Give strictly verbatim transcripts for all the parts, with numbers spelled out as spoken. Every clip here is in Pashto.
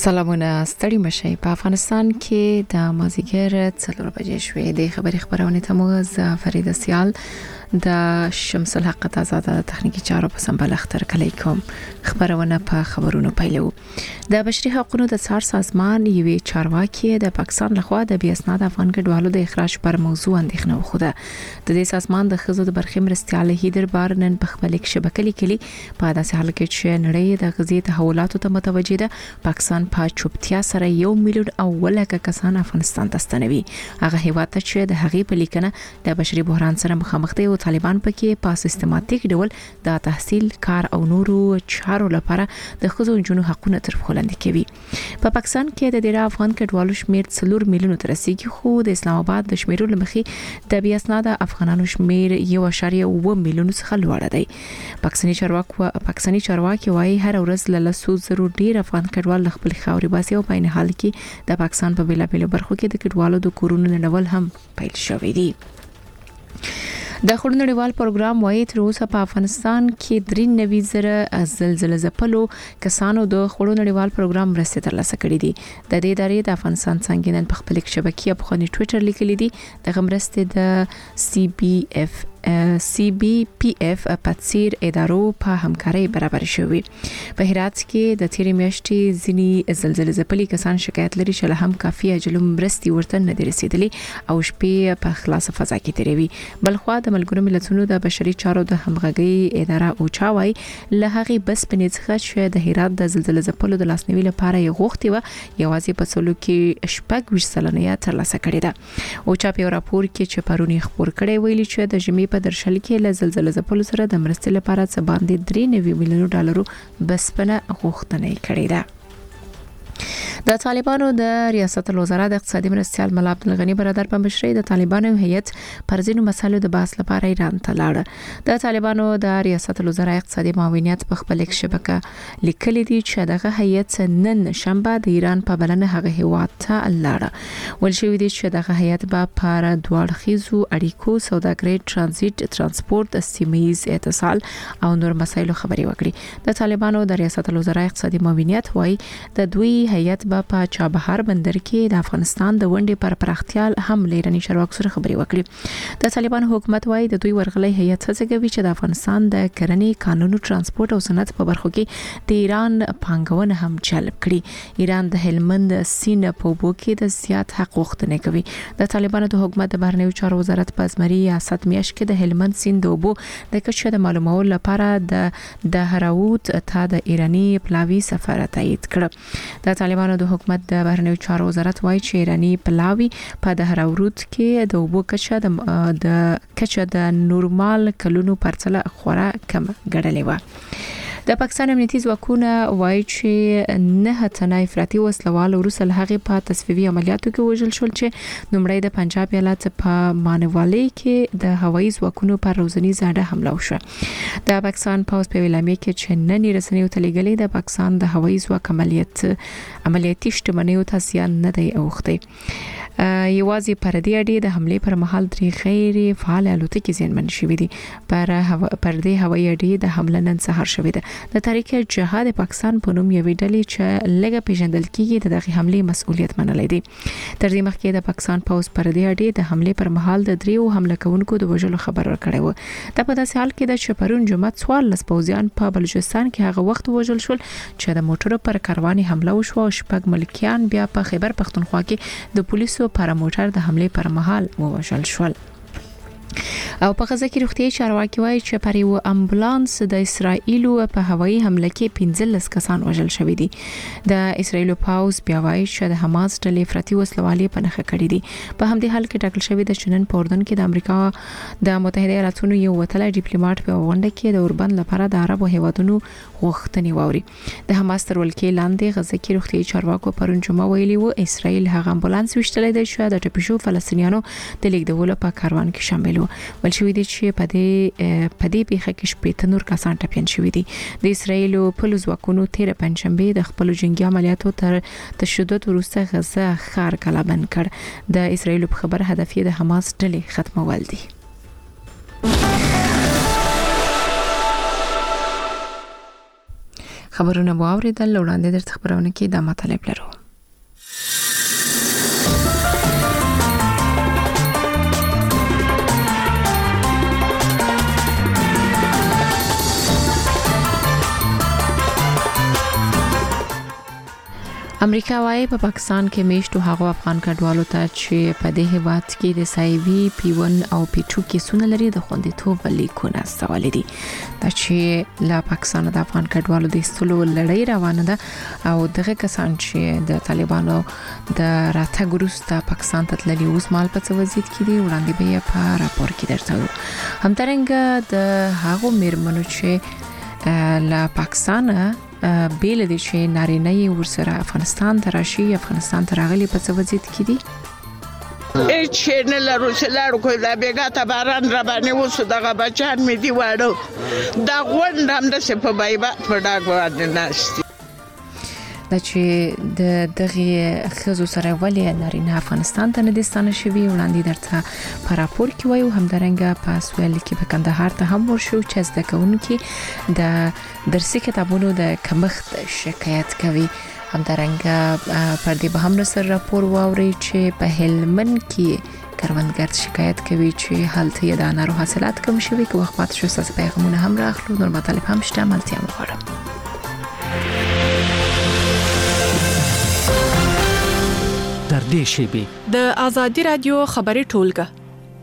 سلامونه ستړي مشي په افغانستان کې د مازیګر څلور بجې شوې د خبري خبرونه ته مو ز فرید سیال د شمس الحق آزاد تخنیکی چارو په سمبل اختر کلی کوم خبرونه په خبرونو پیلو د بشري حقوقو د څار سازمان یوې چارواکي د پاکستان لخوا د بي اسناد افغان کډوالو د اخراج پر موضوع اندېښنه وخوده د دې سازمان د خزو د برخې مرستيال هیدر بارنن په خپل شبکې لیکلي په داسې حال کې چې نړۍ د غزي تحولاتو ته متوجه ده پاکستان په چوپتیا سره یو میلیون او ولکه کسان افغانستان ته ستنوي هغه هیواد ته چې د هغې په لیکنه د بشري بحران سره مخامخ دي او طالبان پکې په سیستماتیک ډول د تحصیل کار او نورو چارو لپاره د خزو جنو حقوقو تر خلاندې کوي په پاکستان کې د ډیره افغان کډوالو شمیر څلور میلیون تر رسیدي خو د اسلام آباد د شمیرو لمخې د بي اسناد افغانانو شمیر یو اشاریه اوه میلیون څخه لوړ دی پاکستاني چارواکو پاکستاني چارواکي وايي هر ورځ له لسو زرو ډیر افغان کډوال خپل خاوري باسي او په نه حال کې د پاکستان په بیلابیلو برخو کې د کډوالو د کورونو نړول هم پیل شوې دي د خړو نړیوال پروګرام وايي تر اوسه په افغانستان کې درې نوي زره زلزلې ځپلو کسانو د خړو نړیوال پروګرام مرسته ترلاسه کړې دي د دې ادارې د افغانستان څنګه نن په خپل شبکې په خوني ټوئیټر لیکلي دي د غمرسته د سی بي اف سی بي پی اف په څیر ادارو په همکاري برابر شوي په هرات کې د تیرې میاشتې ځینی زلزلې ځپلي کسان شکایت لري چې له هم کافي اجلم مرستي ورته نه دي رسیدلي او شپې په خلاص فضا کې تیروي بلخوا د ملګرو ملتونو د بشري چارو د همغږي اداره او چاوي له هغه بس په نڅخه چې د هرات د زلزلې ځپلو د لاسنیوي لپاره یو غوښتي و یوازې په سلو کې شپږ ویش سلنه ترلاسه کړې ده او چا په راپور کې چې پرونی خبر کړي ویلي چې د جمی په درشل کې له زلزلې ځپلو سره د مرستې لپاره څه باندې درې نوي میلیون ډالرو بسپنه غوښتنه کړې ده د طالبانو د ریاست الوزرا د اقتصادي مرستيال ملا عبدالغنی برادر په مشرۍ د طالبانو هیئت پر ځینو مسایلو د بحث لپاره ایران ته لاړ د طالبانو د ریاست الوزرا اقتصادي معاونیت په خپل شبکه لیکلي دي چې دغه هیئت نن شنبه د ایران په بلنه هغه هیواد ته لاړ ول شوې دي چې دغه هیئت به پر دوړخیزو اړیکو سوداګرۍ ترانزیت ترانسپورت سیمه‌ایز اتصال او نور مسایلو خبري وکړي د طالبانو د ریاست الوزرا اقتصادي معاونیت وايي د دوی هیئت په چابهار بندر کې د افغانستان د ونډې پر پراختیا هم لیرنی چارواکو سره خبري وکړي د طالبان حکومت وايي د دوی ورغلي هیئت څخه کوي چې د افغانستان د کرنې قانونو ترانسپورت او صنعت په برخو کې د ایران پانګونه هم جلب کړي ایران د هلمند سیند په بو کې د زیات حق غوښتنه کوي د طالبانو د حکومت د بهرنیو چارو وزارت په ازمري ریاست میاشت کې د هلمند سیند د بو د کچې د معلوماتو لپاره د د هراوت ته د ایرانی پلاوی سفر تایید کړ د طالبانو د حکومت د بهرنیو چارو وزارت وايي چې ایرانی پلاوی په د هراوت کې د وبو کچه د د کچه د نورمال کلونو پرڅله خورا کم ګڼلې و د پاکستان امنیتي ځواکونه وايي چې نه تنه افراطي وسلوال ورسل هغه په تصفیوي عملیاتو کې وژل شول چې نومړی د پنجاب ایالت په مانوالي کې د هوایي ځواکونو پر روزنی زاده حمله وشوه د پاکستان پوز په ویلامه کې چې نن رسنیو تلګلې د پاکستان د هوایي ځواک عملیات عملیاتي شتمنیو ته زیان نه دی اوخته یوازې پر دې اړې د حمله پر مهال درې غیر فعال الوتکې زیانمن شوې دي پر پر دې هوایي اړې د حمله نن سهار شوې ده د تاریخ جهاد پاکستان په نوم یوې ډلې چې لږه پیژندل کیږي د دغه حمله مسؤلیت منلې دي تر دې مخکې د پاکستان پوز پر دې اړې د حمله پر مهال د دریو حمله کوونکو د وژلو خبر ورکړی و د په داسې حال کې د شپرون جمعه څوارلس پوزیان په بلوچستان کې هغه وخت وژل شول چې د موټرو پر کارواني حمله وشو او شپږ ملکیان بیا په خیبر پختونخوا کې د پولیسو پر موټر د حمله پر مهال ووژل شول او په غزه کې روغتي چارواکي وايي چې پر یو امبولانس د اسرایل په هوایي حمله کې پنځلس کسان وژل شوي دي د اسرایل پاوز بیا وايي چې د حماس ډلې افراطي وسلوالي په نخښه کړې دي په همدې حال کې ټاکل شوی د چنن په اردن کې د امریکا د متحده ایالاتونو یو وتلی ډیپلوماټ په غونډه کې د اوربند لپاره د عربو هیوادونو غوښتنې ووري د حماس تر ولکې لاندې غزه کې روغتي چارواکو پرون جمعه ویلي وو اسرایل هغه امبولانس وشتلې ده چې د ټپشو فلسطینیانو د لیکدولو په کاروان کې شامل و ول شوې دي چې په دې په دې پیښه کې شپږ نور کسان ټپيان شوي دي د اسرایل په لوزواکونو تیر پنځشنبه د خپل جنگي عملیاتو تر تشدد وروسته غزه ښار کلابند کړ د اسرایل په خبر هدف یې د حماس ډلې ختمول دي خبرونه مو اوریدل وړاندې درته خبرونه کې د مطلب لرو. امریکا وايي په پاکستان کې میشتو هغو افغان کډوالو ته چې په دې هیواد کې د سایوي پی ون او پی ټو کیسونه لري د خوندیتوب لیکونه استولې دي. دا چې له پاکستان د افغان کډوالو د ایستلو لړۍ روانه ده او دغه کسان چې د طالبانو د راتګ وروسته پاکستان ته تللي اوس مال په څه وضعیت کې دي وړاندې به یې په راپور کې درته وایو. همدارنګه د هغو میرمنو چې له پاکستان بیل دي چې نارینه یې ورسره افغانستان ته راشي افغانستان ته راغلي په څه وضعیت کې دي. هیڅ نه لرو چې لاړو کوی دا بیګا ته باران را باندې وسو دغه بچان مې دی واړو دا غونډ هم د په بایبا په ډاګ باندې ناشتي دا چې د دغه خزو سره ولې نارینه افغانستان ته نه دستانه شوی وړاندې درته په راپور کې وایو. همدارنګه په سویل کې په کندهار ته هم ورشو چې زده کوونکي د درسي کتابونو د کمښت شکایت کوي. همدارنګه پر دې به هم سره راپور واوري چې په هلمند کې کروندګر شکایت کوي چې حالت یې د انارو حاصلات کم شوي که وخت پات شو ساس پیغامونه هم راخلو نور مطالب هم شته ملتیا مخوره. در دې شیبې د ازادي رادیو خبري ټولګه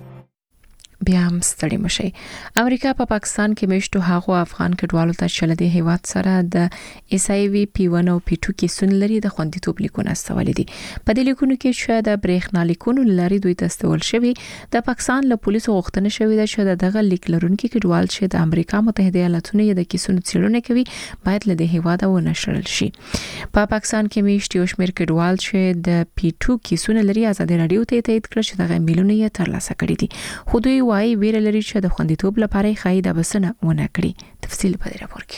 بیا هم ستړي مشي. امریکا په پا پاکستان کې میشتو هغو افغان کډوالو ته چې له دې هیواد سره د ایس آی وی پی ون او پی ټو کیسونه لري د خوندیتوب لیکونه استولې دي. په دې لیکونو کې چې د برېښنا لیکونو لري دوی ته استول شوی د پاکستان له پولیسو غوښتنه شوې ده چې دغه لیک لرونکي کډوال چې د امریکا متحده ایالاتونو یې د کیسونو څېړنه کوي باید له دې هیواد ونشړل شي. په پا پاکستان کې میشتو شمیر کډوال چې د پی ټو کیسونه لري ازادي رادیو ته تایید کړ چې دغه میلیونه یې ترلاسه کړي دي. خو دوی وايي ویره لري چې د خوندیتوب لپاره خای د بسنه ونه کړي. تفصیل په دې راپور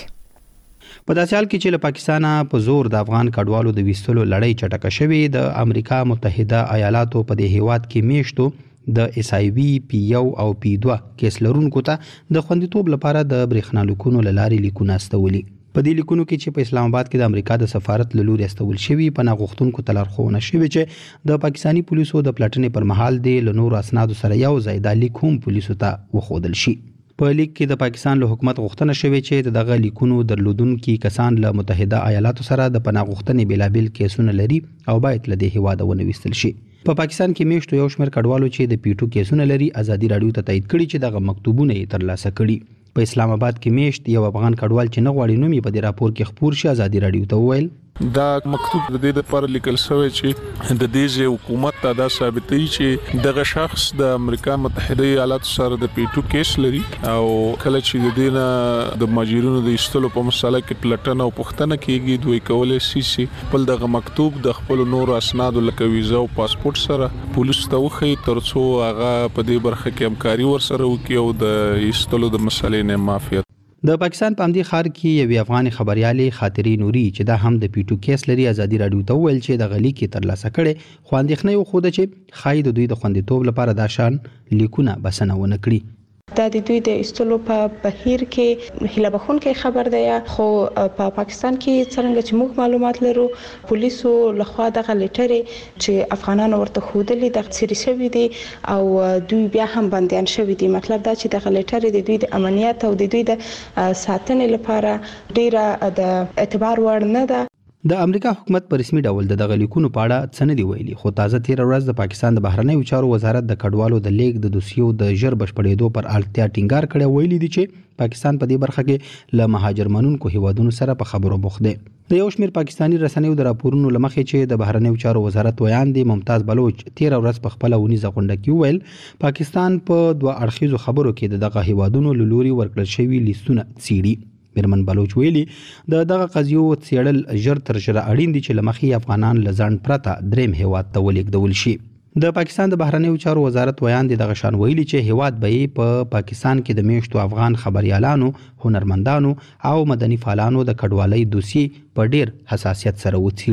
کې. په داسې حال کې چې له پاکستان په زور د افغان کډوالو د ویستلو لړۍ چټکه شوې د امریکا متحده ایالاتو په دې هیواد کې میشتو د ایس آی وی پی یو او پی دوه کیس لرونکو ته د خوندیتوب لپاره د برېښنا لیکونو لاري لیکونه استولي. په دې لیکونو کې چې په اسلام آباد کې د امریکا د سفارت له لوري استول شوی په ناغښتونکو تلارخونه شوی چې د پاکستانی پولیسو د پلټنې پر مهال د لنور اسناد سره یو ځای د لیک هم پولیسو ته وخودل شي. په لیک کې د پاکستان له حکومت غوښتنه شوې چې دغه لیکونو درلودونکو کسان له متحده ایالاتو سره د پناه غوښتنې بلابل کیسونه لري او باید له دې هیواده ونويستل شي. په پا پاکستان کې میشتو یو شمېر کډوالو چې د پیټو کیسونه لري ازادي رادیو ته تایید کړي چې دغه مکتوبونه یې ترلاسه کړي. په اسلام آباد کې میشت یو افغان کډوال چې نه غواړي نوم یې په دې راپور کې خپور شي ازادي رادیو ته وویل دا مکتوب د دې لپاره لیکل شوی چې د دې حکومت ته دا ثابتوي چې دغه شخص د امریکا متحده ایالاتو سره د پیټو کیس لري او کله چې د دې نه د ماجرونو د ایستلو په مسله کې پلټنه او پوښتنه کیږي دوی کولای شي چې بل دغه مکتوب د خپل نور اسناد لکه ویزا او پاسپورت سره پولیس ته وخی ترڅو هغه په دې برخه کې همکاري ورسره وکړي او د ایستلو د مسلې نه معافیت. د پاکستان په امدی خار کې یو افغان خبريالي خاطري نوري چې دا هم د پیټو کیس لري ازادي رادیو ته ویل چې د غلی کې ترلاسه کړي خو اندېښنه یو خوده چې خای د دوی د خوندیتوب لپاره دا شان لیکونه بسنه ونه کړي. دا د دوی د استلو په بهیر کې هله بخونکې خبر دی خو په پاکستان کې څنګه چې موږ معلومات لرو پولیسو لخوا دغه لیټرې چې افغانانو ورته خودلې د سری شوی دي او دوی بیا هم بنديان شوی دي. مطلب دا چې دغه لیټرې د دوی د امنیت او د دوی د ساتنې لپاره ډیره د اعتبار وړ نه ده. د امریکا حکومت په رسمي ډول د دغه لیکونو په اړه څه نه دی ویلي خو تازه تیر ورځ د پاکستان د بهرنیو چارو وزارت د کډوالو د لیک د دوسیو د ژر بشپړېدو پر اړتیا ټینګار کړی ویلي دي چې پاکستان په دې برخه کې له مهاجر منونکو هیوادونو سره په خبرو بوخت دی. د یو شمېر پاکستانی رسنیو د راپورونو لمخې چې د بهرنیو چارو وزارت ویاندې ممتاز بلوچ تیر ورځ په خپل ونیزه غونډه کې ویل پاکستان په دوه اړخیزو خبرو کې د دغه هیوادونو لوري ورکړل شوی لیستونه څیړي. میرمن بلوچ ویلي د دغه قضیو څېړل ژر تر ژره اړین دي چې لمخې افغانان لزان پرته دریم هیواد ته ولیږدول شي. د پاکستان د بهرنیو چارو وزارت ویاندې دغه شان ویلي چې هیواد به په پا پاکستان کې د میشتو افغان خبريالانو هنرمندانو او مدني فعالانو د کډوالۍ دوسیې په ډیر حساسیت سره وڅېړي.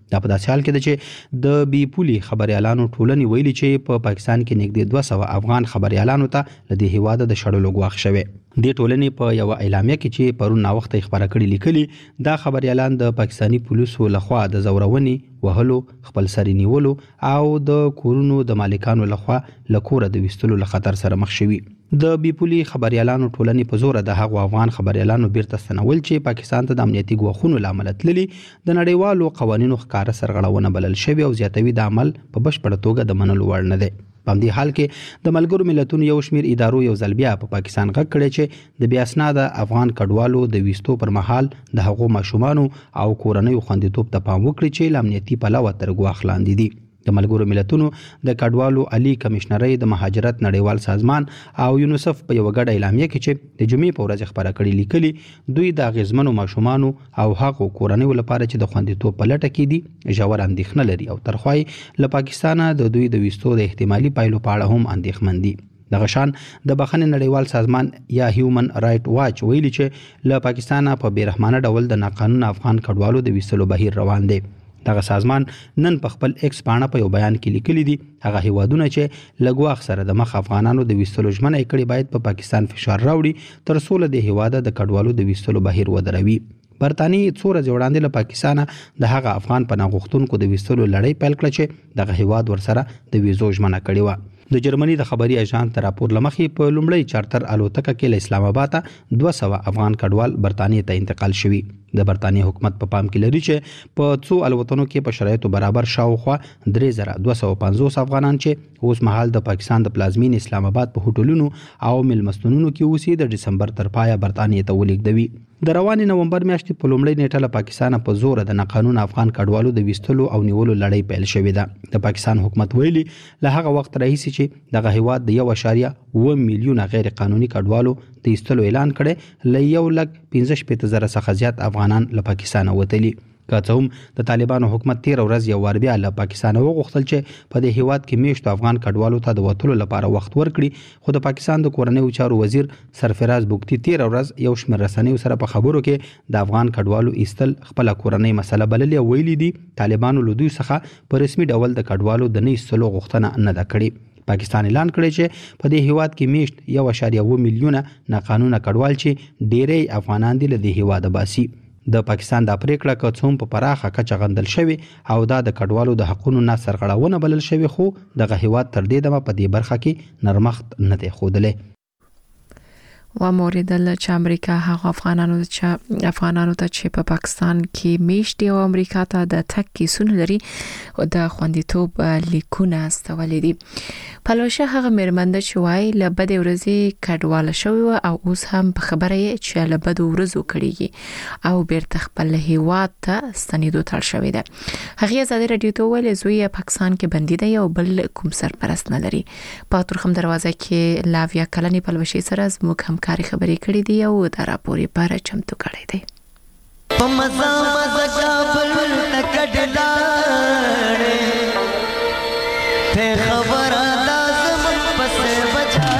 دا په داسې حال کې ده چې د بي پولي خبريالانو ټولنې ویلي چې په پاکستان کې نږدې دوه سوه افغان خبريالانو ته له دې هیواده د شړلو ګواښ شوی. د ټولنې په یو اعلامیه کې چې پرون نا وخت خبره کړې لیکلي دا خبريالان د پاکستاني پولیسو لخوا د زورونې وهلو خپل سری نیولو او د کورونو د مالکانو لخوا لکوره د وستلو له خطر سره مخ شوي. د بي پولي خبريالانو ټولنې په زور د هغو افغان خبريالانو بیرته ستنول چې پاکستان ته د امنیتي ګواښونو لامل تللي د نړیوالو قوانینو ښکاره سرغړونه بلل شوی او زیاتوي د عمل په بشپړه توګه د منلو وړ نه دی. په همدې حال کې د ملګرو ملتونو یو شمېر ادارو یو ځل بیا په پاکستان غږ کړی چې د بې اسناده افغان کډوالو د ویستو پر مهال د هغو ماشومانو او کورنیو خوندیتوب ته پام وکړي چې له امنیتي پلوه تر ګواښ لاندې دي. د ملګرو ملتونو د کډوالو علي کمشنرۍ د مهاجرت نړیوال سازمان او یونیسف په یو غږ اعلامیه کې چې د جمعې په ورځ خبره کړې لیکلي دوی د غزمنو ماشومانو او هغو کورنیو لپاره چې د خوندیتوب په لټه کې دي ژور اندېښنه لري او ترخوای له پاکستانه د دوی د ویستو د احتمالي پایلو په اړه هم اندېښمن دي. دغه شان د بخښنې نړیوال سازمان یا هیومن رائټ واچ ویلي چې له پاکستانه په بیرحمانه ډول د ناقانونه افغان کډوالو د ویستلو بهیر روان دی. دغه سازمان نن په خپل ایکس پاڼه په یو بیان کې لیکلي دي هغه هیوادونه چې له ګواښ سره د مخ افغانانو د ویستلو ژمنه یې کړې باید په پا پاکستان فشار راوړي تر څو له دې هیواده د کډوالو د ویستلو بهیر ودروي. برتانیې څو ورځې وړاندې له پاکستانه د هغه افغان پناه غوښتونکو د ویستلو لړۍ پیل کړه چې دغه هیواد ورسره د ویزو ژمنه کړې وه. د جرمني د خبري اژانس تر راپور لمخې په لومړی چارتر الوتکه کې له اسلام آباد ته دوه سوه افغان کډوال برتانیې ته انتقال شوي. د برتانیې حکومت په پام کې لري چې په څو الوتنو کې په شرایطو برابر شاوخوا درې زره دوه سوه پنځوس افغانان چې اوس مهال د پاکستان د پلازمین اسلام آباد په هوټلونو او میلمستونونو کې اوسي د ډسمبر تر پایه برتانیې ته ولیږدوي. د روانې نومبر میاشتې په لومړۍ نیټه له پاکستانه په زور د ناقانونه افغان کډوالو د ویستلو او نیولو لړۍ پیل شوې ده. د پاکستان حکومت ویلي له هغه وخت راهیسې چې دغه هیواد د یو اشاریه اوه میلیونه غیر قانوني کډوالو د ایستلو اعلان کړي له یو لک پنځه شپېته زره څخه زیات افغانان له پاکستانه وتلي. که څه هم د طالبانو حکومت تیر ورځ یو وار بیا له پاکستانه وغوښتل چې په دې هیواد کې میشتو افغان کډوالو ته د وتلو لپاره وخت ورکړي خو د پاکستان د کورنیو چارو وزیر سرفراز بوګتي تیر ورځ یو شمېر رسنیو سره په خبرو کې د افغان کډوالو ایستل خپل کورنۍ مسله بللې او ویلي دي طالبانو له دوی څخه په رسمي ډول د کډوالو د نه ایستلو غوښتنه نه ده کړې. پاکستان اعلان کړی چې په دې هیواد کې میشت یو اشاریه اوه میلیونه ناقانونه کډوال چې ډیری افغانان دي له دې هیواده باسي. د پاکستان د پریکړه که څوم په پراخه کچه غندل شوی او دا د کډوالو د حقونو نه سرغړونه بلل شوی خو دغه هیواد تر دې دمه په دې برخه کې نرمښت نه دی ښودلی. و موریدل چې امریکا هغه افغانانو چې افغانانو ته چې په پاکستان کې میشتي او امریکا ته د تک کیسون لري او د خوندیتوب لیکونه استولې دي. پلوشه هغه مرمنده چې وای له بد ورځې کډواله شوی او اوس هم په خبره چې له بد ورځو کړيږي او بیرته خپل هیواد ته ستنیدو تل شوی ده. هغه ازادي رادیو ته ویل زوی پاکستان کې بندي دی او بل کوم سرپرست نه لري. په ترخم دروازه کې لاویا کلنی پلوشي سره زموږ همکاري خبرې کړې دي او دا راپور یې پر چمتو کړی دی. په مزه مزه کابل تکډلاړې ته خبره لازم پسې بچا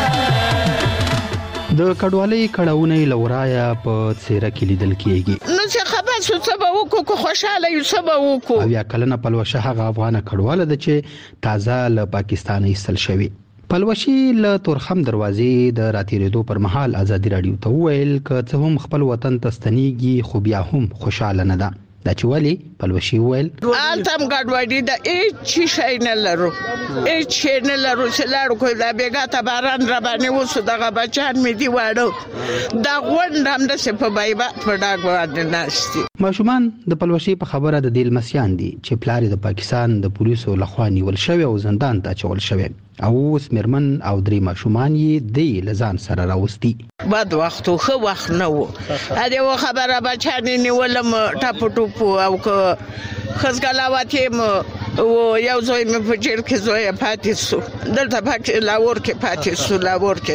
د کډوالۍ کړهونه لورایا په څیره کې لیدل کیږي. نو څه خبر څه څه وکړو کو خوشاله یو څه وکړو. او یا کلنه پلوشه هغه افغان کډواله ده چې تازه له پاکستان ایستل شوی. پلوشي له تورخم دروازې د راتیریدو پر مهال ازادي رادیو ته ویل ک څه هم خپل وطن ته ستنیږي خو بیا هم خوشاله نه ده. دا چې ولی پلوشي ویل آلتم ګډوډي د هیڅ شي نه لرو هیڅ شي نه لرو چې لاړو کوی لا بیګا ته باران را باندې وسو دغه بچان می دی واړو دا غونډ هم د په بایبا په ډاګ باندې ناشتي. ماشومان د پلوشي په خبره د دیل مسیان دي چې پلار د پاکستان د پولیسو لخوا نیول شوی او زندان ته چول شوی او اوس مرمن او درې ماشومان یې د لزان سره راوستي. بعد وخت خو وخت نه وو ا دې خبره بچان نیولم ټاپو ټوپو او که خزګلاواتیم او یو ځای مې په جیل کې زوی پاتې سو دلته پاتې لاور کې پاتې سو لاور کې دا.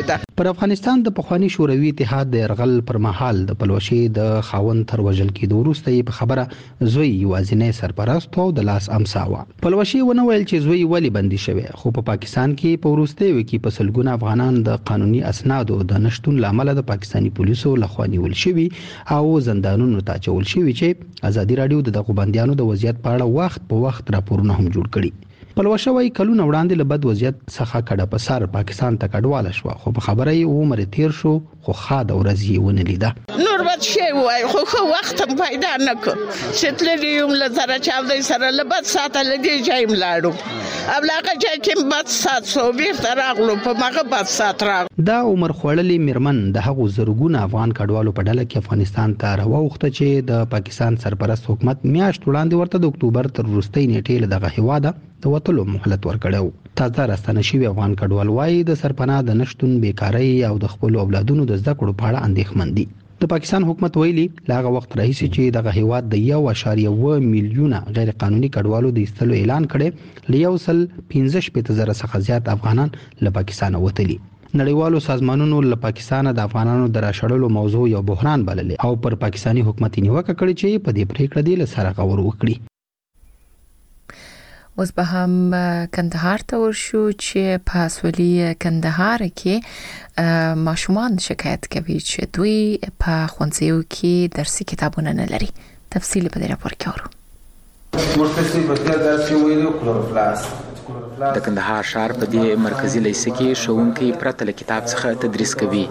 پر افغانستان د پخوانی شوروي اتحاد د يرغل پر مهال د پلوشي د خاوند تر وژل کېدو وروسته په خبره زوی یوازینی سرپرست او د لاس امسا و. پلوشي ونه ویل چې زوی ولی بندي شوی، خو په پاکستان کې په وروستي وکی په سلګونه افغانان د قانوني اسنادو د نشټون لامل د پاکستاني پولیسو لخوا نیول شوی او زندانونو ته اچول شوی چې ازادي رادیو د دغه بنديانو د وضعیت په اړه وخت په وخت راپورونه هم جوړ کړي. پلوشه وايي کلونه وړاندې له بد وضعیت څخه کډه په سر پاکستان ته کډواله شو، خو په خبره یې عمر تیر شو خو خاده ورځ یې ونه لیده. نور بد شي وای خو خو وخت هم پیدا نکړ چې تللیم له زره چاودې سره له بد ساته لدی جایم لاړو او لاګه چې کوم بد سات سو بیرته راغلو په مغه بد سات راغ. دا عمر خوړلې میرمن د هغو زرګونه افغان کډوالو په ډله کې افغانستان ته راوخته چې د پاکستان سرپرست حکومت میاشت وړاندې ورته د اکتوبر تر وروستۍ نیټې له دغه هیواده د وټلو مهلت ورکړو. تازه راستنه شوی افغان کډوال وايي د سرپناه د نشټون بیکاری او د خپل اولادونو د زده کړو په اړه اندېښمن دي. د پاکستان حکومت ویلي لاغه وخت راهیسي چې دغه هیواد د یو اشاریه و میلیونه غیر قانوني کډوالو د ایستلو اعلان کړي، لیو سل پنځه شپږ زره څخه زیات افغانان له پاکستان وتلي. نړیوالو سازمانونو له پاکستان د افغانانو د راشړلو موضوع یو بحران بللې او پر پاکستاني حکومت نیوکه کړې چې په دې پریکړه دی له سره غور وکړي. اوس به هم کندهار ته ورشو چې په اسولي کندهار کې ماشومان شکایت کوي چې دوی په ښوونځیو کې درسي کتابونه نه لري. تفصیل په دې راپور کې اورو. د کندهار ښار په دې مرکزی لیسه کې ښوونکي پرته له کتاب څخه تدریس کوي.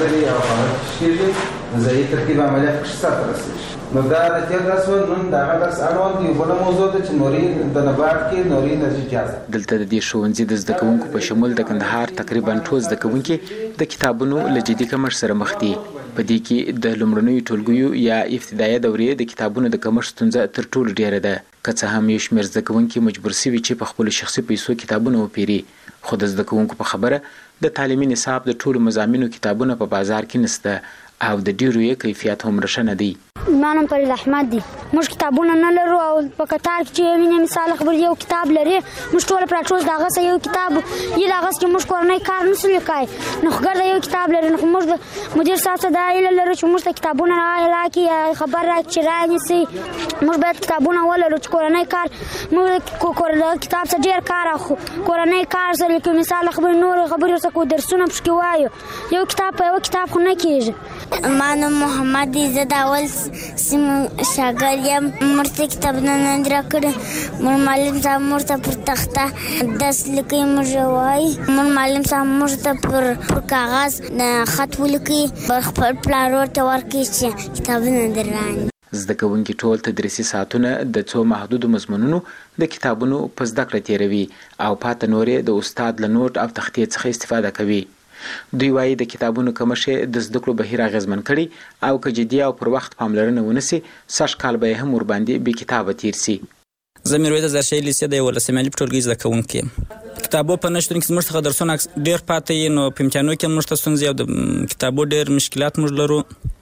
نو دا د تیر درس نن دا درس اړوند دی بل موضوع د چنوري د نبات کې نوري انرژي جاز دلته د دې ښوونځي د زده کوونکو په شمول د کندهار تقریبا ټول زده کوونکي د کتابونو له جدي کمښت سره مخ دي. په دې کې د لومړنیو ټولګیو یا ابتدایي دورې د کتابونو د کمښت ستونزه تر ټولو ډیره ده، که څه هم یو شمېر زده کوونکي مجبور شوي چې په خپلو شخصي پیسو کتابونه وپیري، خو د زده کوونکو په خبره د تعلیمي نصاب د ټولو مضامینو کتابونه په بازار کې نشته او د ډیرو یې کیفیت هم رښنه دی. مانم فرید احمد دی. موږ کتابونه نه لرو او په قطار کې چې مینه مثال خبر یو کتاب لري موږ ټول پراټوس داغه سه یو کتاب یی داغه چې موږ کورنۍ کار نه سولې کای نو خګر یو کتاب لري نو موږ مدیر صاحب ته دا ایله لري چې موږ کتابونه راکې خبر راکې راځي موږ باید کتابونه ولرو چې کورنۍ کار موږ کورنۍ کتاب څخه ډیر کار اخو کورنۍ کار سره کې مثال خبر نور خبر څه کو درسونه پښکي وایو یو کتاب په یو کتاب خو نه کیږي. مانو محمد عزت اول سیم شاګردم مرته کتابونه نه درکړ مور معلم صاحب مرته پر تخته داس لیکي مجوای مور معلم صاحب مرته پر پر کاغذ خط ولیکي خپل پلان ورته ورکړي چې کتابونه درانه. زده کوونکي ټول تدریسي ساعتونه د څو محدودو مضمونونو د کتابونو په زده کړه تیروي او پاته نورې د استاد له نوټ او تختې څخه استفاده کوي. دوی وايي د کتابونو کمښت د زده کړو بهیر اغیزمن کړي او که جدي او پر وخت پاملرنه ونشي سږ کال به هم ور باندې بې کتابه تیر سي. زه میرویس زرشي لیسې د یولسمې الف ټولګي زده کوونکی یم. کتابو په نشتون کې زموږ څخه درسونه ډېر پاتې وي نو په امتحانونو کې موږ ته ستونزې او د کتابو ډېر مشکلات موږ لرو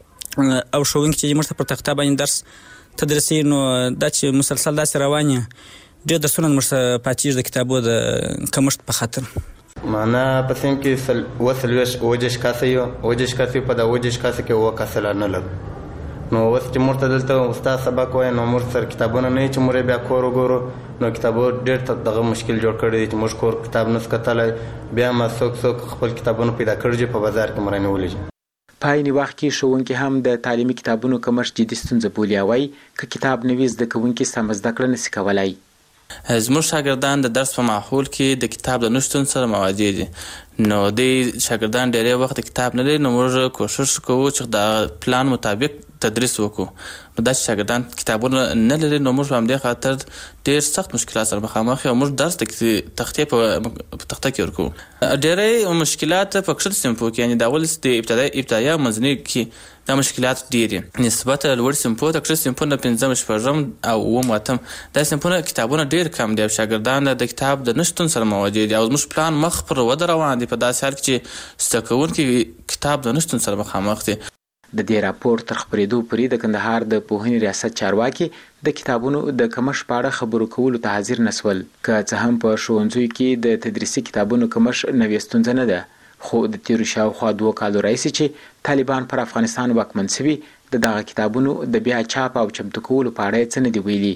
او ښوونکي چې موږ ته پر تخته باندې درس تدریسي نو دا چې مسلسل داسې روان وي ډېر درسونه موږ ته پاتېږي د کتابو د کمښت په خاطر. معنا په سیم کې سل وصل وش وجش کاسه یو وجش کاسه په دا وجش کاسه کې و کاسه نه لګ نو وس چې مرته دلته استاد سبق وای نو مر سر کتابونه نه چې مور بیا کور وګورو نو کتابو ډېر ته دغه مشکل جوړ کړی چې موږ کور کتاب نس کتلای بیا ما څوک څوک خپل کتابونه پیدا کړی په بازار کې مرانه ولې. په عین وخت کې ښوونکي هم د تعلیمي کتابونو کمښت جدي ستونزه بولي او وايي ک کتاب نوي زده کوونکي سم زده کړه نشي کولای. زموږ شاګردان د درس په ماحول کې د کتاب د نشتون سره مواجه دي نو د شاګردان ډېری وخت د کتاب نه لري نو موږ کوشش کوو چې د پلان مطابق تدریس وکړو نو دا چې شاګردان کتابونه نه لري نو موږ په همدې خاطر ډېر سخت مشکلات سره مخامخ یو موږ درس د تختې په تخته کې ورکوو. ډېری مشکلات په کښته صنفو کې یعنې د اول د ابتدایي ابتدایي او منځني کې دا مشکلات ډېر دي نسبت لوړ صنفو د کښته صنفونه پنځم شپږم او اووم اتم دا صنفونه کتابونه ډېر کم دي او شاګردان د کتاب د نشتون سره مواجه دي او زموږ پلان مخ پر وده روان دي په داسې حال کې چې زده کوونکي کتاب د نشتون سره مخامخ دي. د دې راپور تر خپرېدو پورې د کندهار د پوهنې ریاست چارواکي د کتابونو د کمښت په اړه خبرو کولو ته حاضر نسول. که څه هم په ښوونځیو کې د تدریسي کتابونو کمښت نوې ستونزه نه ده خو د تیرو شاوخوا دوه کالو راهیسې چې طالبان پر افغانستان واکمن شوي د دغه کتابونو د بیا چاپ او چمتو کولو په اړه څه نه دی ویلي.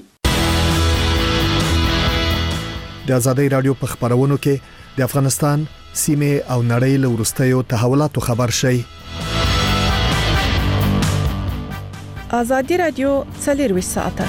د ازادۍ رادیو په خبرونو کې د افغانستان سیمه او نړۍ له وروستیو تحولاتو خبر شي. ازادي رادیو څلور ساعته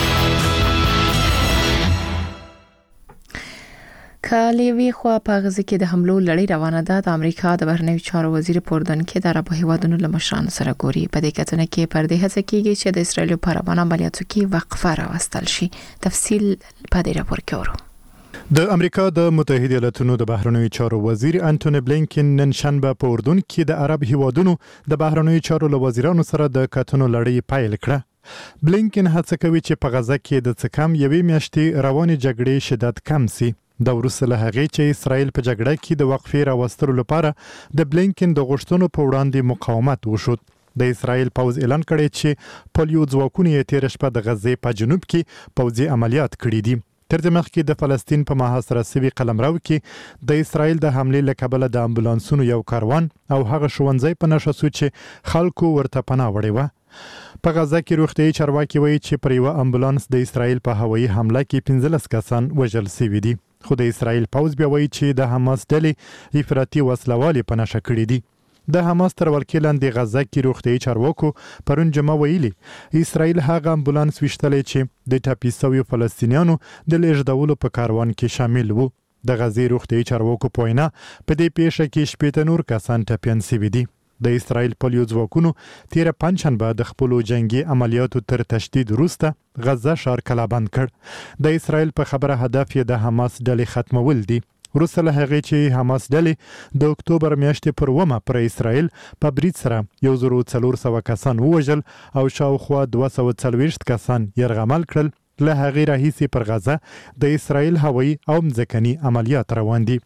کالیوی خو په غزه کې د حملو لړۍ روانه ده. د امریکا د بهرنیو چارو وزیر په اردن کې د عربو هیوادونو له مشرانو سره ګوري. په دې کتنه کې پر دې هڅه کیږي چې د اسرایل په اړه عملیاتو کې وقفه راوستل شي. تفصیل په دې راپور کې ورو. د امریکا د متحده ایالاتونو د بهرنیو چارو وزیر انټونی بلینکن نن شنبه په اردن کې د عرب هیوادونو د بهرنیو چارو له وزیرانو سره د کتنو لړۍ پیل کړه. بلینکن هڅه کوي چې په غزه کې د څه کم یوې میاشتې روانې جګړې شدت کم سي. د وروسته له هغې چې اسرائیل په جګړه کې د وقفې راوستلو لپاره د بلینکن د غوښتنو په وړاندې مقاومت وشود. د اسرائیل پوځ اعلان کړی چې پولیو ځواکونه یې تیر شپه د غزې په جنوب کې پوځي عملیات کړي دي. تر دې مخکې د فلسطین په محاصره شوي قلمرو کې د اسرائیل د حملې له کبله د امبولانسونو یو کاروان او هغه ښوونځی په نښه شو چې خلکو ورته پناه وړې وه. په غزه کې روغتیايي چارواکي وایي چې پر یوه امبولانس د اسرائیل په هوایي حمله کې پنځلس کسان وژل شوي دي. خو د اسرائیل پوځ بیا وایي چې د حماس ډلې افراطي وسلوالې په نښه کړي دي. د حماس تر ولکې لاندې غزه کې روغتیايي چارواکو پرون جمعه ویلي اسرائیل هغه امبولانس ویشتلی چې د ټاپي شویو فلسطینیانو د لیږدولو په کاروان کې شامل وو. د غزې روغتیايي چارواکو په وینا په دې پیښه کې شپېته نور کسان ټپیان شوي دي. د اسرائیل پولیو ځواکونو تیره پنجشنبه د خپلو جنگي عملیاتو تر تشدید وروسته غزه ښار کلابند کړ. د اسرائیل په خبره هدف یې د حماس ډلې ختمول دي. وروسته له هغې چې حماس ډلې د اکتوبر میاشتې پر اوومه پر اسرائیل په برید سره یو زر څلور سوه کسان ووژل او شاوخوا دوه سوه څلوېښت کسان یرغمل کړل. له هغې راهیسې پر غزه د اسرائیل هوایي او مځکني عملیات روان دي.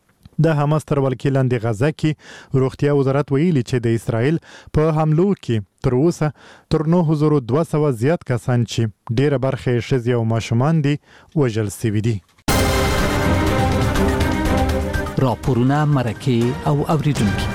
د حماس تر ولکې لاندې غزه کې روغتیا وزارت ویلي چې د اسرائیل په حملو کې تر اوسه تر نهه زره دوه سوه زیات کسان چې ډیره برخه یې ښځې او ماشومان دي وژل شوي دي. راپورونه مرکه او اوریدونکو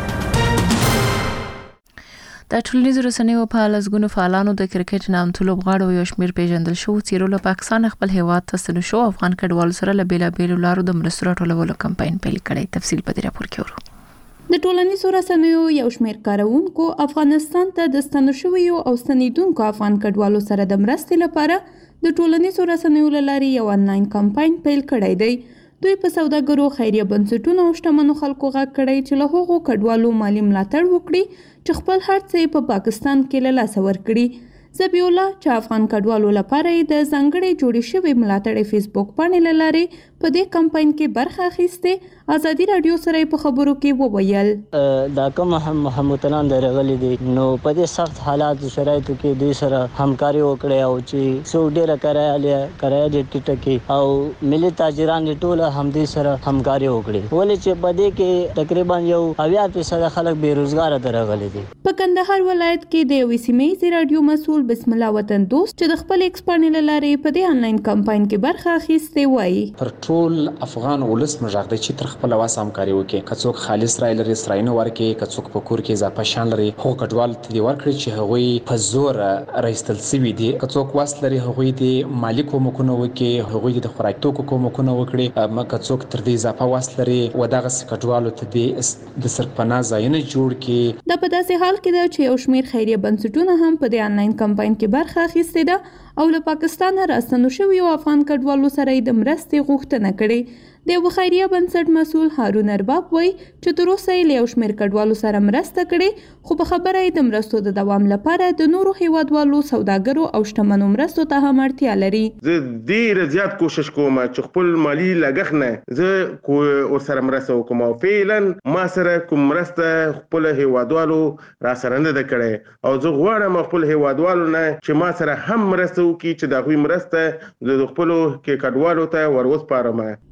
د ټولنیزو رسنیو په لسګونو فعالانو د کرکټ نامتو لوبغاړو یو شمېر پیژندل شو چې له پاکستان خپل هیواد ته ستنو شو. افغان کډوالو سره له بیلابیلو لارو د مرستو راټولولو کمپاین پیل کړی. تفصیل په دې راپور کې ورو. د ټولنیزو رسنیو یو شمېر کارونکو افغانستان ته د ستنو شویو او ستنیدونکو افغان کډوالو سره د مرستې لپاره د ټولنیزو رسنیو له لارې یو آنلاین کمپاین پیل کړی دی. دوی په سوداګرو خیریه بنسټونو او شتمنو خلکو غږ کړی چې له هغو کډوالو مالی ملاتړ وکړي چې خپل هر څه په پاکستان کې له لاسه ورکړي. ذبیح الله چې افغان کډوالو لپاره د ځانګړي جوړې شوې ملاتړ فیسبوک باندې له لارې په دې کمپاین کې برخه اخیسته. ازادي رادیو سره په خبرو کې وویل دا کوم محمدان درغلي دي نو په دې سخت حالات شرایطو کې دوی سره همکاري وکړي او چې سو ډیره کرایه کرایه دې ټیټه کې او ملي تاجران ټول هم دې سره همکاري وکړي ولې چې په دې کې تقریبا یو اویا فیصد خلک بیروزګار درغلي دي. په کندهار ولایت کې د یو سیمې رادیو مسول بسم الله وطن دوست چې د خپل ایکسپانل لارې په دې آنلاین کمپاین کې برخه اخیسته وایي پر ټول افغان ولس مجاغ دی چې تر خپل واس همکاري وکړي. کڅوک خالص رای لري سرای نه ورکي کڅوک په کور کې اضافه شان لري هو کډوال ته دی ورکړي چې هغوی په زور راستل سوي دي. کڅوک واس لري هغوی د مالک کومکونه وکړي هغوی د خوراک توکو کومکونه وکړي. ما کڅوک تر دې اضافه واس لري و دغه کډوالو ته د سرپناه ځایونه جوړ کړي. د په داسې حال کې د چې یو شمېر خیریه بنسټونه هم په دې آنلاین کمپاین کې برخه اخیستې ده او له پاکستان راستنو شویو افغان کډوالو سره د مرستې غوښتنه کړې. د یو خیریه بنسټ مسؤل هارون ارباب وایي چې تر اوسه یې له یو شمېر کډوالو سره مرسته کړې خو په خبره یې د مرستو د دوام لپاره د نورو هیوادوالو سوداګرو او شتمنو مرستو ته هم اړتیا لري. زه ډېر زیات کوشش کوم چې خپل مالی لګښت نه زه ورسره مرسته وکړم او فعلا ما سره کوم مرسته خپل هیوادوالو را سره نه ده کړې او زه غواړم خپل هیوادوالو نه چې ما سره هم مرسته وکړي چې د هغوی مرسته د خپلو کډوالو ته ور وسپارم. د افغانستان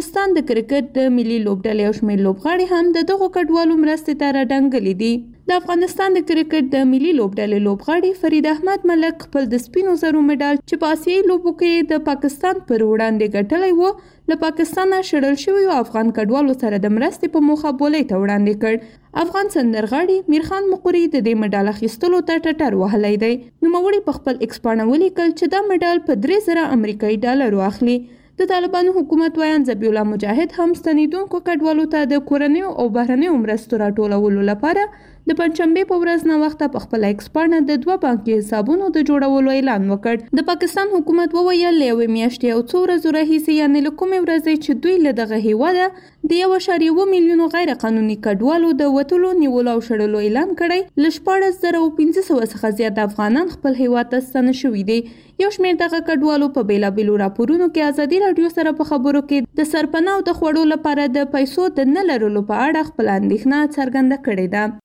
افغانستان د کرکټ د ملي لوبډلې او شمېر لوبغاړي هم د دغو کډوالو مرستې ته راډنګلي دي. د افغانستان د کرکټ د ملي لوبډلې لوبغاړي فرید احمد ملک خپل د سپینو زرو مډال چې په آسیایي لوبو کې د پاکستان پر وړاندې ګټلی و له پاکستانه شړل شویو افغان کډوالو سره د مرستې په موخه بولۍ ته وړاندې کړ. افغان سندرغاړي میرخان مقوري د دې مډال اخیستلو ته ټټر وهلی دی. نوموړي په خپل ایکس پاڼه ولیکل چې دا مډال په درې زره امریکایي ډالرو اخلي. د طالبانو حکومت ویان ذبیح الله مجاهد هم ستنیدونکو کډوالو ته د کورنیو او بهرنیو مرستو راټولولو لپاره د پنځشنبې په ورځ نه وخته په خپل ایکس پاڼه د دوه بانکي حسابونو د جوړولو اعلان وکړ. د پاکستان حکومت وویل له یوې میاشتې او څو ورځو راهیسې یعنې له کومې ورځې چې دوی له دغه هیواده د یو اعشاریه اووه میلیونو غیر قانوني کډوالو د وتلو نیولو او شړلو اعلان کړی له شپاړس زره او پنځه سوه څخه زیات افغانان خپل هیواد ته ستانه شوي دي. یو شمېر دغه کډوالو په بیلابیلو راپورونو کې ازادي راډیو سره په خبرو کې د سرپناه او د خوړو لپاره د پیسو د نه لرلو په اړه خپل اندېښنه څرګنده کړې ده.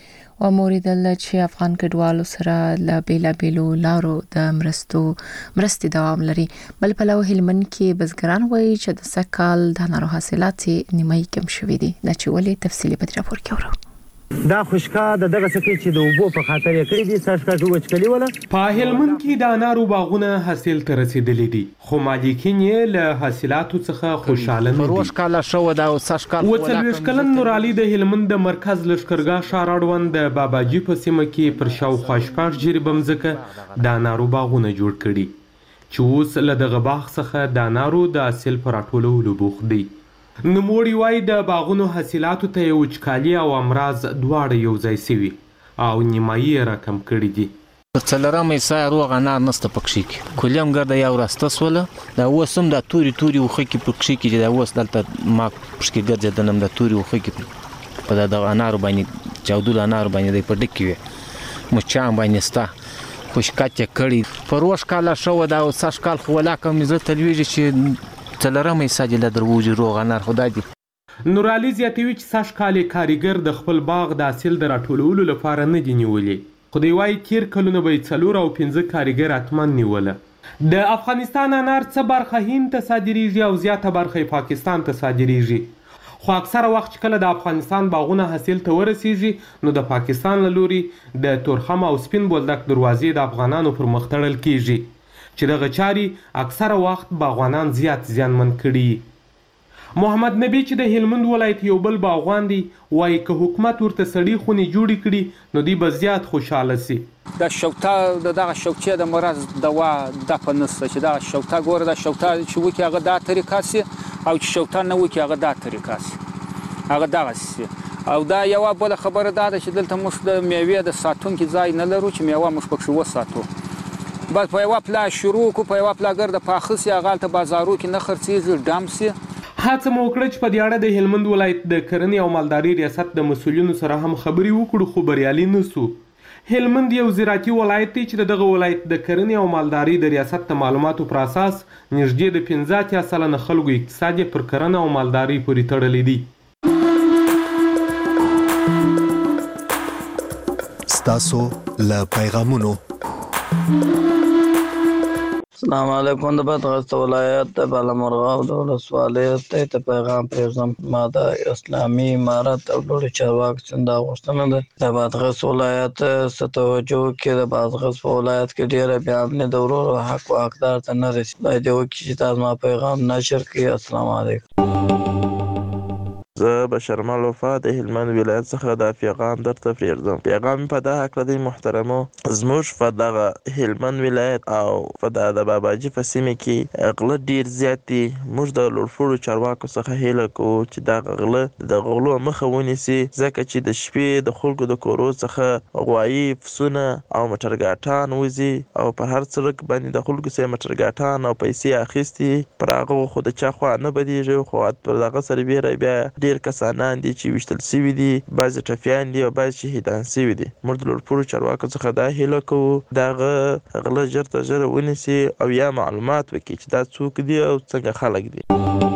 و موریدل چې افغان کډوالو سره له بیلابیلو لارو د مرستو مرستې دوام لري. بل په لو هلمند کې بزګران وایي چې د سکهال د نارو حاصلات نیمایي کم شوي دي. دا چې ولې تفصیلي په راپور کې ورو دا خوشکا د دغه سکه چې د اوبو په خاطر یې کړی دي ساشکا جو وچکلی ولا په هلمند کې د انارو باغونه حاصل تر رسیدلې دي خو مالکین یې له حاصلاتو څخه خوشاله نه دي. پروش کاله شو دا او ساشکا وڅلويش کلن نورالي د هلمند د مرکز لشکرګاه شاراړوند د باباجي په سیمه کې پر شاوخوا شپږ جری بمځکه د انارو باغونه جوړ کړي چې اوس له دغه باغ څخه د انارو د حاصل پر راټولولو بوخت دي. نوموړي وایي د باغونو حاصلاتو ته یې وچکالي او امراض دواړه یو ځای سوي او نیمایي یې راکم کړي دي. څلورمه یې روغ انار نسته پکښې کې کلیم ګرده یو راسته سوله دا اوس هم د توري توري وخه کې پکښې کې چې دا اوس دلته ما پکښې ګرځېدلم د توري وخه کې په دغه انارو باندې چاودلو انارو باندې دی په ډک کې وي مچان باندې سته خوشکات یې کړي پروش کاله شو دا او ساش کال خو ولاکه مې زه تلویږي چې څلورمه یې له درووجي روغ انار خدای دي. نورالي زیاتوي چې ساش کال کاریګر د خپل باغ د حاصل د راټولولو لپاره نه دی نیولې خو دی وایي تیر کلونه به یې څلور او پنځه کاریګر حتما نیوله. د افغانستان انار څه برخه هند ته صادریږي او زیاته برخه یې پاکستان ته صادریږي خو اکثره وخت چې کله د افغانستان باغونه حاصل ته ورسیږي نو د پاکستان له لوري د تورخم او سپین بولدک دروازې د افغانانو پر مخ تړل کیږي چې دغه چاري اکثره وخت باغوانان زیات زیانمن کړي. محمد نبی چې د هلمند ولایت یو بل باغوان دی وایي که حکومت ورته سړي خونې جوړې کړي نو دوی به زیات خوشحاله سي. د شوکتا دغه شوکچې د مرض دوا دفه نسته چې دغه شوکتا ګوره د شوکتا چې وکړي هغه دا طریقه سي او چې شوکتا نه وکړي هغه دا طریقه سي هغه دغه سي. او دا یوه بله خبره دا ده چې دلته موږ د میوې د ساتونکي ځای نه لرو چې میوه موږ پکښې وساتو بس په یوه پلا شروع کو په یوه پلا ګرده پاخه سي هغه هلته بازارو کې نه خرڅېږي ډم سي. هڅه مو وکړه چې په دې اړه د هلمند ولایت د کرنې او مالدارۍ ریاست د مسؤلینو سره هم خبرې وکړو خو بریالي نه سو. هلمند یو زراعتي ولایت دی چې دغه ولایت د کرنې او مالدارۍ د ریاست د معلوماتو پر اساس نږدې د پنځه اتیا سلنه خلکو اقتصاد پر کرنه او مالدارۍ پورې تړلی دی. ستاسو له پیغامونو السلام علیکم د بدغست ولایت د بالامرغاب د ولسوالۍ ته پیغام پرېږدم. ما د اسلامي امارت او لوړو چارواکو څخه غوښتنه ده د بادغیس ولایت څخه توجه وکړي. د بادغیس په ولایت کې ډېره بې امني د ورور حق او حقدار ته نه رسي. خدای دې وکړي چې دا زما پیغام نشر کړي. السلام علیکم. زه بشرمل وفا د هلمند ولایت څخه دا پیغام درته پرېږدم. پیغام په دا هکله دی محترمو زموږ په دغه هلمند ولایت او په د باباجي په سیمه کې غله ډېر زیات دي. موږ د لوړپوړو چارواکو څخه هیله کوو چې دغه غله د غلو مخه ونیسي ځکه چې د شپې د خلکو د کورو څخه غوایي پسونه او موټرګاټان وځي او په هر سړک باندې د خلکو څخه موټرګاټان او پیسې اخیستي پر هغه خو د چا خوا نه بدیږي خو پر دغه سربیره بیا ډېر کسانان دي چې ویشتل سوي دي بعضې ټپیان دي او بعضې شهیدان سوي دي. موږ د لوړپوړو چارواکو څخه دا هیله کوو دغه غله ژر تر ژره ونیسي او یا معلومات وکړي چې دا څوک دي او څنګه خلک دي.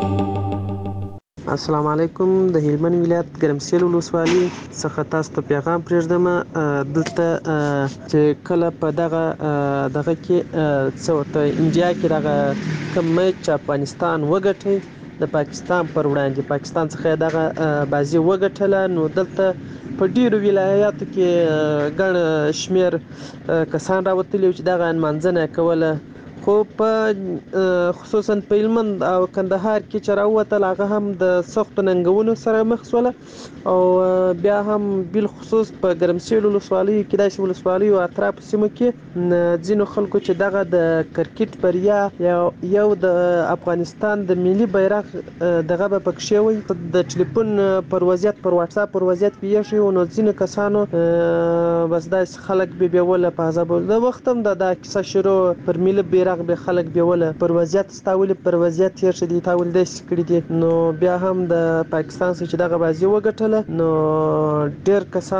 السلام علیکم. د هلمند ولایت ګرمسیل ولسوالۍ څخه تاسو ته پیغام پرېږدم. دلته چې کله په دغه دغه کې څه ورته انډیا کې دغه کوم میچ افغانستان وګټي د پاکستان پر وړاندې پاکستان څخه دغه بازي وګټله. نو دلته په ډیرو ولایاتو کې ګڼ شمیر کسان راوتلي چې دغه نمانځنه کوله، خو په خصوصا په هلمند او کندهار کې چې راووتل هغه هم د سختو ننګونو سره مخ شول، او بیا هم بالخصوص په ګرمسیر ولسوالیو کې داسې ولسوالیو او اطرافو سیمو کې ځینو خلکو چې دغه د کرکټ بریا یو د افغانستان د ملي بیرغ دغه به پکښې وي د ټلیفون پر وضعیت پر واتساپ پر وضعیت کې یې شوي، نو ځینو کسانو بس داسې خلک به بیوله په عذابو. د وخت هم د کیسه شروع پر ملي بیرغ به خلک بیوله پر وضعیت ستاولي پر وضعیت تیر شدي تاول داسې کړي دي. نو بیا هم د پاکستان سره چې دغه بازي وګټله، نو ډیر کسان